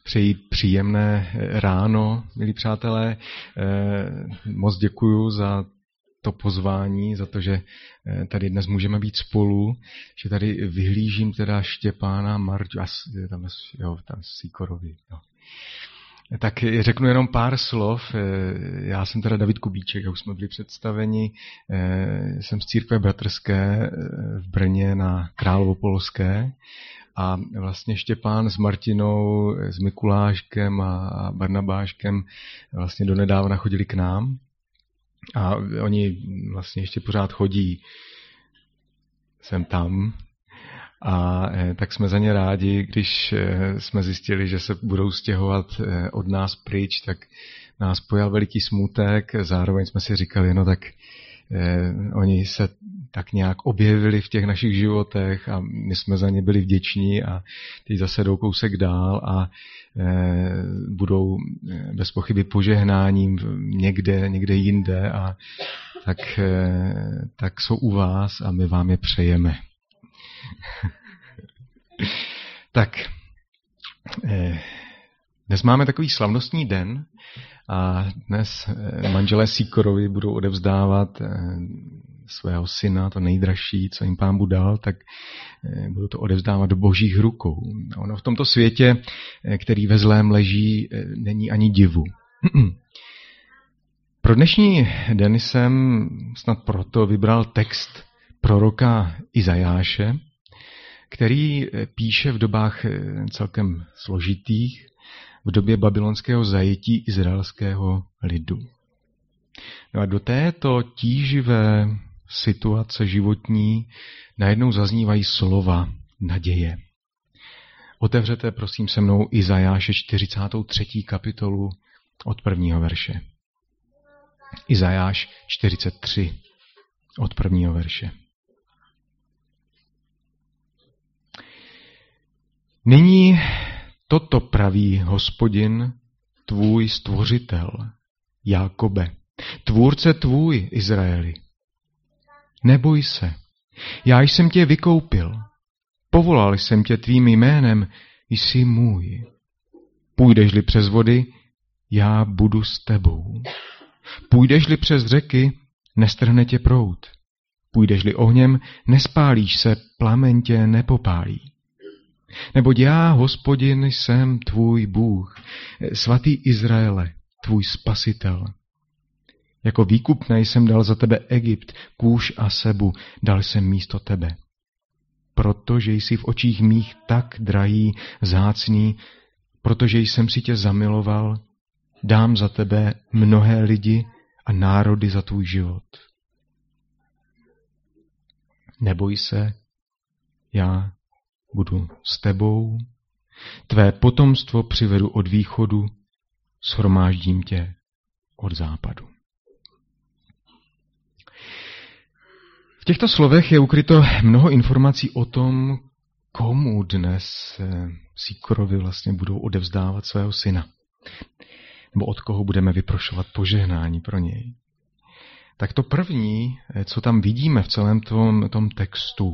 přeji příjemné ráno, milí přátelé. Moc děkuju za to pozvání, za to, že tady dnes můžeme být spolu, že tady vyhlížím teda Štěpána, Marťu, tam Sýkorovi. Jo. Tak řeknu jenom pár slov. Já jsem teda David Kubíček, jak už jsme byli představeni. Jsem z církve bratrské v Brně na Královopolské. A vlastně Štěpán s Martinou, s Mikuláškem a Barnabáškem vlastně donedávna chodili k nám. A oni vlastně ještě pořád chodí sem tam. A tak jsme za ně rádi, když jsme zjistili, že se budou stěhovat od nás pryč, tak nás pojal veliký smutek. Zároveň jsme si říkali, no tak oni se tak nějak objevili v těch našich životech a my jsme za ně byli vděční a teď zase jdou kousek dál a budou bez pochyby požehnáním někde jinde a tak jsou u vás a my vám je přejeme. Tak, dnes máme takový slavnostní den a dnes manželé Sýkorovi budou odevzdávat svého syna, to nejdražší, co jim Pán Bůh dal, tak budou to odevzdávat do Božích rukou. Ono v tomto světě, který ve zlém leží, není ani divu. Pro dnešní den jsem snad proto vybral text proroka Izajáše, který píše v dobách celkem složitých, v době babylonského zajetí izraelského lidu. No a do této tíživé situace životní najednou zaznívají slova naděje. Otevřete prosím se mnou Izajáše 43. kapitolu od 1. verše. Izajáš 43 od 1. verše. Nyní toto praví Hospodin, tvůj stvořitel, Jákobe, tvůrce tvůj, Izraeli. Neboj se, já jsem tě vykoupil, povolal jsem tě tvým jménem, jsi můj. Půjdeš-li přes vody, já budu s tebou. Půjdeš-li přes řeky, nestrhne tě proud. Půjdeš-li ohněm, nespálíš se, plameň tě nepopálí. Neboť já, Hospodin, jsem tvůj Bůh, svatý Izraele, tvůj spasitel. Jako výkupné jsem dal za tebe Egypt, Kůš a Sebu, dal jsem místo tebe. Protože jsi v očích mých tak drahý, vzácný, protože jsem si tě zamiloval, dám za tebe mnohé lidi a národy za tvůj život. Neboj se, já budu s tebou, tvé potomstvo přivedu od východu, shromáždím tě od západu. V těchto slovech je ukryto mnoho informací o tom, komu dnes Sýkorovi vlastně budou odevzdávat svého syna. Nebo od koho budeme vyprošovat požehnání pro něj. Tak to první, co tam vidíme v celém tom textu,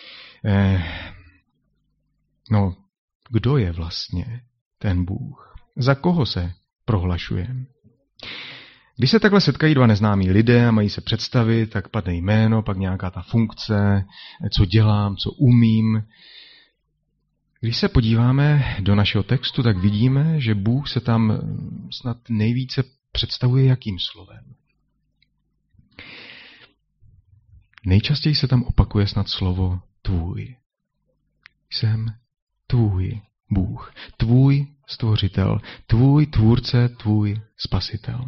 kdo je vlastně ten Bůh? Za koho se prohlašuje? Když se takhle setkají dva neznámí lidé a mají se představit, tak padne jméno, pak nějaká ta funkce, co dělám, co umím. Když se podíváme do našeho textu, tak vidíme, že Bůh se tam snad nejvíce představuje jakým slovem. Nejčastěji se tam opakuje snad slovo tvůj. Jsem tvůj Bůh, tvůj stvořitel, tvůj tvůrce, tvůj spasitel.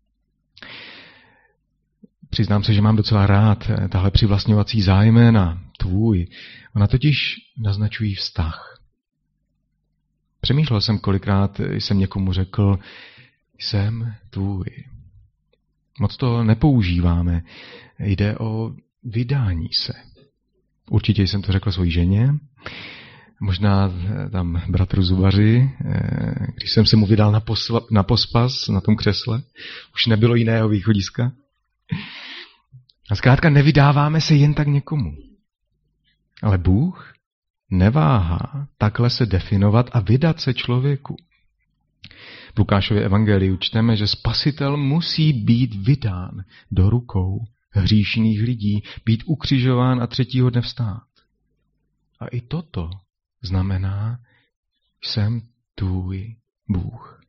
Přiznám se, že mám docela rád tahle přivlastňovací zájmena, tvůj. Ona totiž naznačují vztah. Přemýšlel jsem, kolikrát jsem někomu řekl, jsem tvůj. Moc to nepoužíváme. Jde o vydání se. Určitě jsem to řekl svojí ženě, možná tam bratru Zubaři, když jsem se mu vydal na pospas na tom křesle, už nebylo jiného východiska. A zkrátka nevydáváme se jen tak někomu. Ale Bůh neváhá takhle se definovat a vydat se člověku. V Lukášově evangeliu čteme, že Spasitel musí být vydán do rukou hříšných lidí, být ukřižován a 3. dne vstát. A i toto znamená, jsem tvůj Bůh.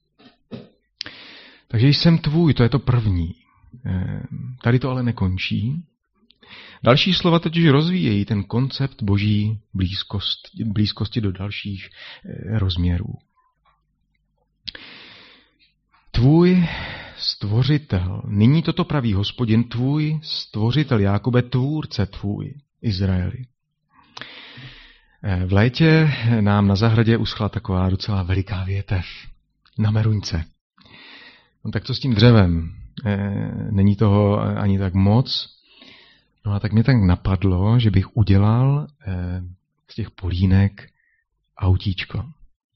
Takže jsem tvůj, to je to první. Tady to ale nekončí. Další slova totiž rozvíjejí ten koncept boží blízkosti do dalších rozměrů. Tvůj stvořitel, nyní toto praví Hospodin, tvůj stvořitel, Jákobe, tvůrce tvůj, Izraeli. V létě nám na zahradě uschla taková docela veliká větev na meruňce. No tak co s tím dřevem? Není toho ani tak moc. No a tak mě tak napadlo, že bych udělal z těch polínek autíčko.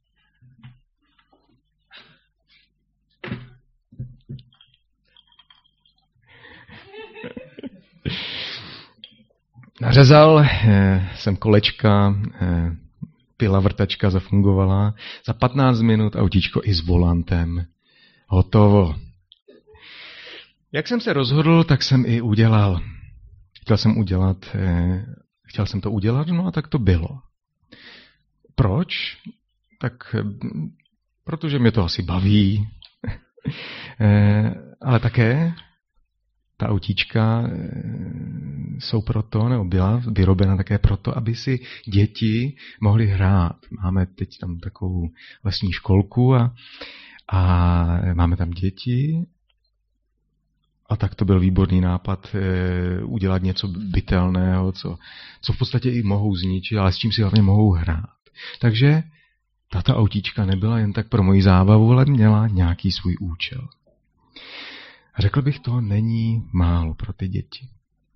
Nařezal jsem kolečka, pila vrtačka zafungovala. Za 15 minut autíčko i s volantem. Hotovo. Jak jsem se rozhodl, tak jsem i udělal. Chtěl jsem to udělat, no a tak to bylo. Proč? Tak protože mě to asi baví. Ale také ta autíčka jsou proto, nebo byla vyrobena také proto, aby si děti mohly hrát. Máme teď tam takovou lesní školku a máme tam děti. A tak to byl výborný nápad udělat něco bytelného, co v podstatě i mohou zničit, ale s čím si hlavně mohou hrát. Takže tato autíčka nebyla jen tak pro moji zábavu, ale měla nějaký svůj účel. A řekl bych, to není málo pro ty děti.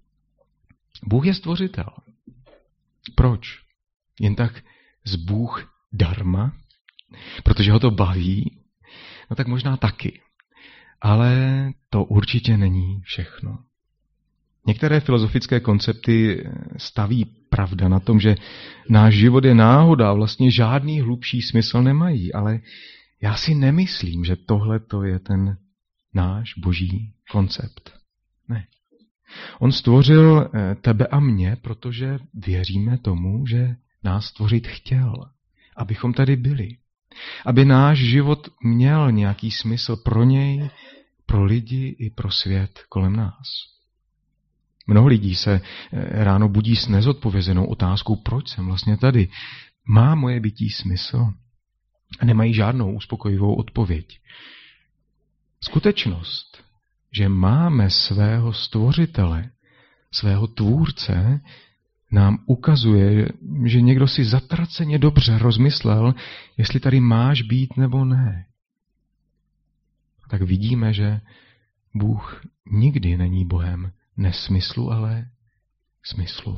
Bůh je stvořitel. Proč? Jen tak z Bůh darma? Protože ho to baví? No tak možná taky. Ale to určitě není všechno. Některé filozofické koncepty staví pravda na tom, že náš život je náhoda a vlastně žádný hlubší smysl nemají, ale já si nemyslím, že tohle to je ten náš boží koncept. Ne. On stvořil tebe a mě, protože věříme tomu, že nás stvořit chtěl, abychom tady byli. Aby náš život měl nějaký smysl pro něj, pro lidi i pro svět kolem nás. Mnoho lidí se ráno budí s nezodpovězenou otázkou, proč jsem vlastně tady. Má moje bytí smysl? A nemají žádnou uspokojivou odpověď. Skutečnost, že máme svého stvořitele, svého tvůrce, nám ukazuje, že někdo si zatraceně dobře rozmyslel, jestli tady máš být nebo ne. Tak vidíme, že Bůh nikdy není Bohem nesmyslu, ale smyslu.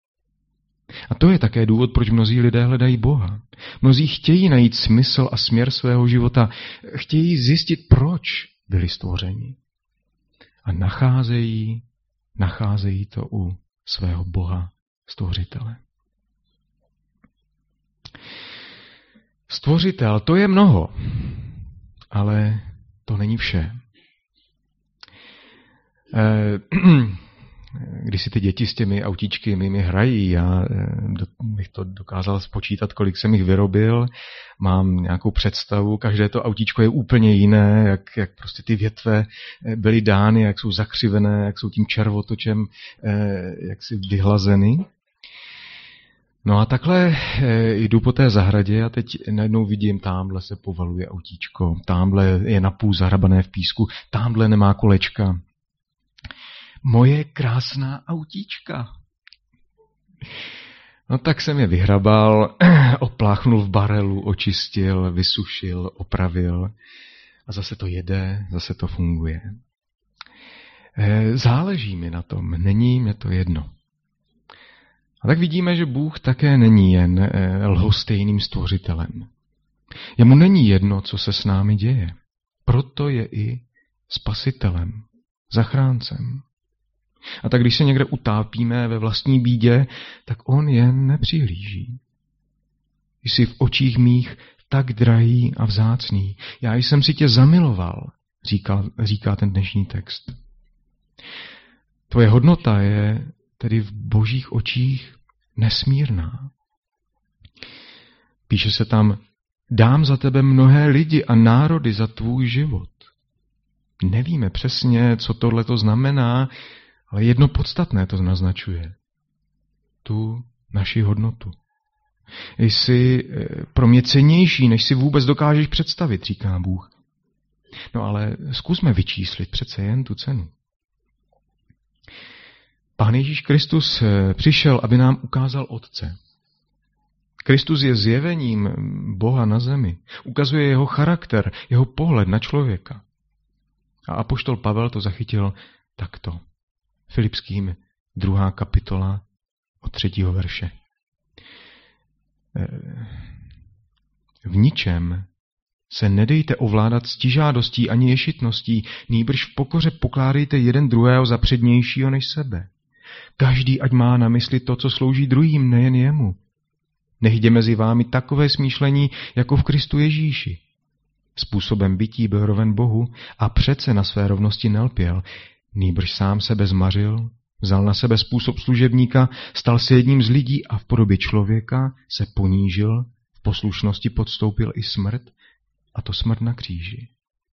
A to je také důvod, proč mnozí lidé hledají Boha. Mnozí chtějí najít smysl a směr svého života. Chtějí zjistit, proč byli stvořeni. A nacházejí to u svého Boha, stvořitele. Stvořitel, to je mnoho, ale to není vše. Když si ty děti s těmi autíčky mými hrají, já bych to dokázal spočítat, kolik jsem jich vyrobil, mám nějakou představu, každé to autíčko je úplně jiné, jak prostě ty větve byly dány, jak jsou zakřivené, jak jsou tím červotočem jak si vyhlazeny. No a takhle jdu po té zahradě a teď najednou vidím, támhle se povaluje autíčko, támhle je napůl zahrabané v písku, támhle nemá kolečka. Moje krásná autíčka. No tak jsem je vyhrabal, opláchnul v barelu, očistil, vysušil, opravil a zase to jede, zase to funguje. Záleží mi na tom, není mě to jedno. A tak vidíme, že Bůh také není jen lhostejným stvořitelem. Jemu není jedno, co se s námi děje. Proto je i spasitelem, zachráncem. A tak když se někde utápíme ve vlastní bídě, tak on jen nepřihlíží. Jsi v očích mých tak drahý a vzácný. Já jsem si tě zamiloval, říká ten dnešní text. Tvoje hodnota je tedy v Božích očích nesmírná. Píše se tam, dám za tebe mnohé lidi a národy za tvůj život. Nevíme přesně, co tohleto znamená, ale jedno podstatné to naznačuje. Tu naši hodnotu. Jsi pro mě cennější, než si vůbec dokážeš představit, říká Bůh. No ale zkusme vyčíslit přece jen tu cenu. Pán Ježíš Kristus přišel, aby nám ukázal Otce. Kristus je zjevením Boha na zemi. Ukazuje jeho charakter, jeho pohled na člověka. A apoštol Pavel to zachytil takto. Filipským 2. kapitola od 3. verše. V ničem se nedejte ovládat ctižádostí ani ješitností, nýbrž v pokoře pokládejte jeden druhého za přednějšího než sebe. Každý ať má na mysli to, co slouží druhým, nejen jemu. Nechť je mezi vámi takové smýšlení, jako v Kristu Ježíši. Způsobem bytí byl roven Bohu a přece na své rovnosti nelpěl, nýbrž sám sebe zmařil, vzal na sebe způsob služebníka, stal se jedním z lidí a v podobě člověka se ponížil, v poslušnosti podstoupil i smrt, a to smrt na kříži.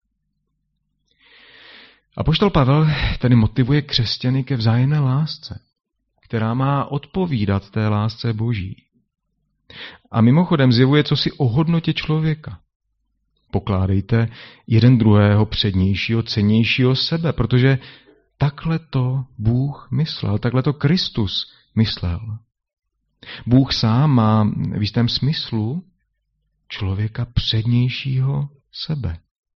Apoštol Pavel tedy motivuje křesťany ke vzájemné lásce, která má odpovídat té lásce Boží. A mimochodem zjevuje cosi o hodnotě člověka. Pokládejte jeden druhého přednějšího, cennějšího sebe, protože takhle to Bůh myslel, takhle to Kristus myslel. Bůh sám má v jistém smyslu člověka přednějšího sebe.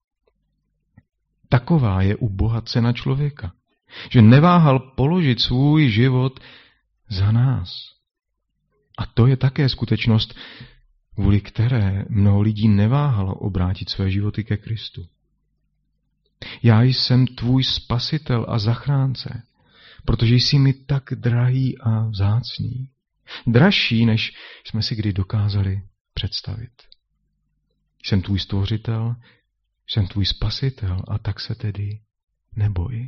Taková je u Boha cena člověka, že neváhal položit svůj život za nás. A to je také skutečnost, kvůli které mnoho lidí neváhalo obrátit své životy ke Kristu. Já jsem tvůj spasitel a zachránce, protože jsi mi tak drahý a vzácný. Dražší, než jsme si kdy dokázali představit. Jsem tvůj stvořitel, jsem tvůj spasitel a tak se tedy neboj.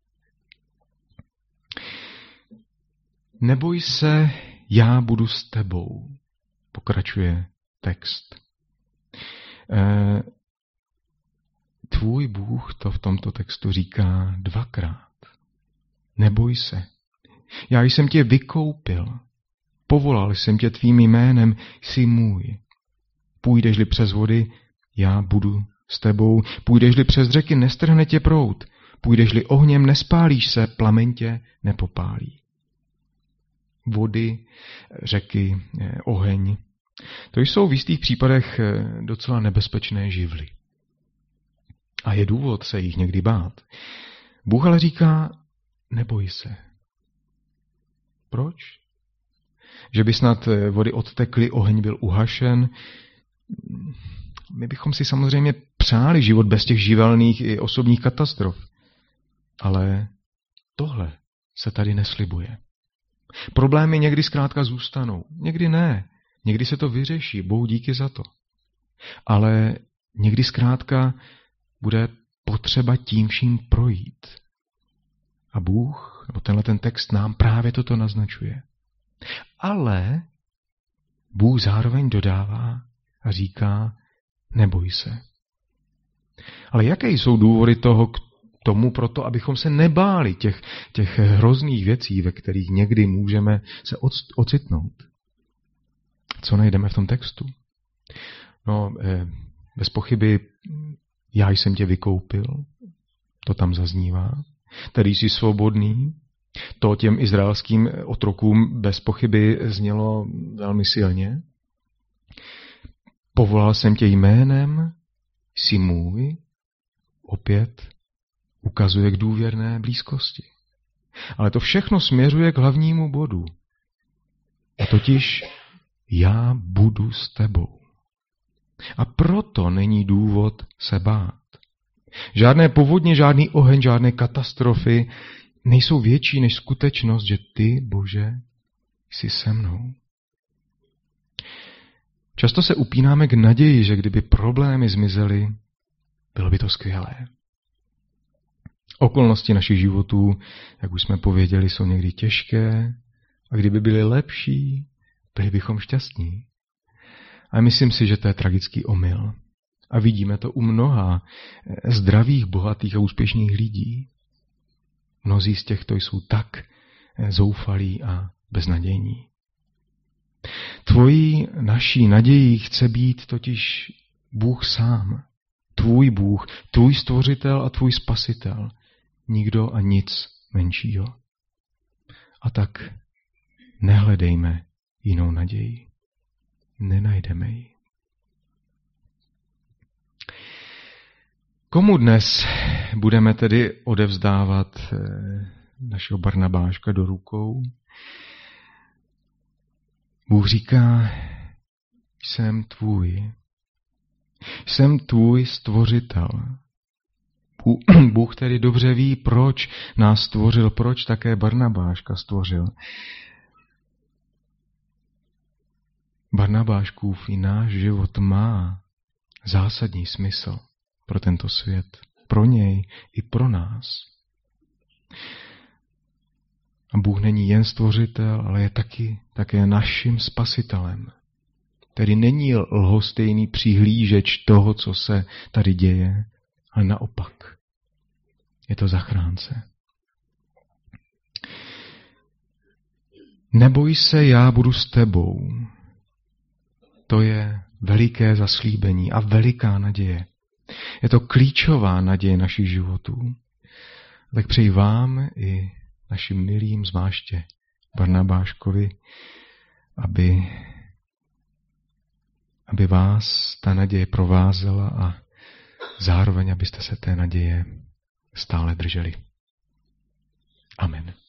Neboj se, já budu s tebou, pokračuje text. Tvůj Bůh to v tomto textu říká dvakrát. Neboj se. Já jsem tě vykoupil. Povolal jsem tě tvým jménem, jsi můj. Půjdeš-li přes vody, já budu s tebou. Půjdeš-li přes řeky, nestrhne tě proud. Půjdeš-li ohněm, nespálíš se, plameň tě nepopálí. Vody, řeky, oheň. To jsou v jistých případech docela nebezpečné živly. A je důvod se jich někdy bát. Bůh ale říká, neboj se. Proč? Že by snad vody odtekly, oheň byl uhašen. My bychom si samozřejmě přáli život bez těch živelných i osobních katastrof. Ale tohle se tady neslibuje. Problémy někdy zkrátka zůstanou, někdy ne. Někdy se to vyřeší, Bohu díky za to. Ale někdy zkrátka bude potřeba tím vším projít. A Bůh, nebo tenhle ten text nám právě toto naznačuje. Ale Bůh zároveň dodává a říká, neboj se. Ale jaké jsou důvody k tomu proto, abychom se nebáli těch hrozných věcí, ve kterých někdy můžeme se ocitnout? Co najdeme v tom textu? No, bez pochyby, já jsem tě vykoupil, to tam zaznívá. Tady jsi svobodný. To těm izraelským otrokům bez pochyby znělo velmi silně. Povolal jsem tě jménem, jsi můj, opět ukazuje k důvěrné blízkosti. Ale to všechno směřuje k hlavnímu bodu. A totiž já budu s tebou. A proto není důvod se bát. Žádné povodně, žádný oheň, žádné katastrofy nejsou větší než skutečnost, že ty, Bože, jsi se mnou. Často se upínáme k naději, že kdyby problémy zmizely, bylo by to skvělé. Okolnosti našich životů, jak už jsme pověděli, jsou někdy těžké a kdyby byly lepší, byli bychom šťastní. A myslím si, že to je tragický omyl. A vidíme to u mnoha zdravých, bohatých a úspěšných lidí. Mnozí z těchto jsou tak zoufalí a beznadějní. Tvojí, naší nadějí chce být totiž Bůh sám. Tvůj Bůh, tvůj stvořitel a tvůj spasitel. Nikdo a nic menšího. A tak nehledejme jinou naději. Nenajdeme ji. Komu dnes budeme tedy odevzdávat našeho Barnabáška do rukou? Bůh říká, jsem tvůj. Jsem tvůj stvořitel. Bůh tedy dobře ví, proč nás stvořil, proč také Barnabáška stvořil. Barnabáškův i náš život má zásadní smysl pro tento svět, pro něj i pro nás. A Bůh není jen stvořitel, ale je také naším spasitelem. Tedy není lhostejný přihlížeč toho, co se tady děje, ale naopak. Je to zachránce. Neboj se, já budu s tebou. To je veliké zaslíbení a veliká naděje. Je to klíčová naděje našich životů. Tak přeji vám i našim milým, zvláště Barnabáškovi, aby vás ta naděje provázela a zároveň, abyste se té naděje stále drželi. Amen.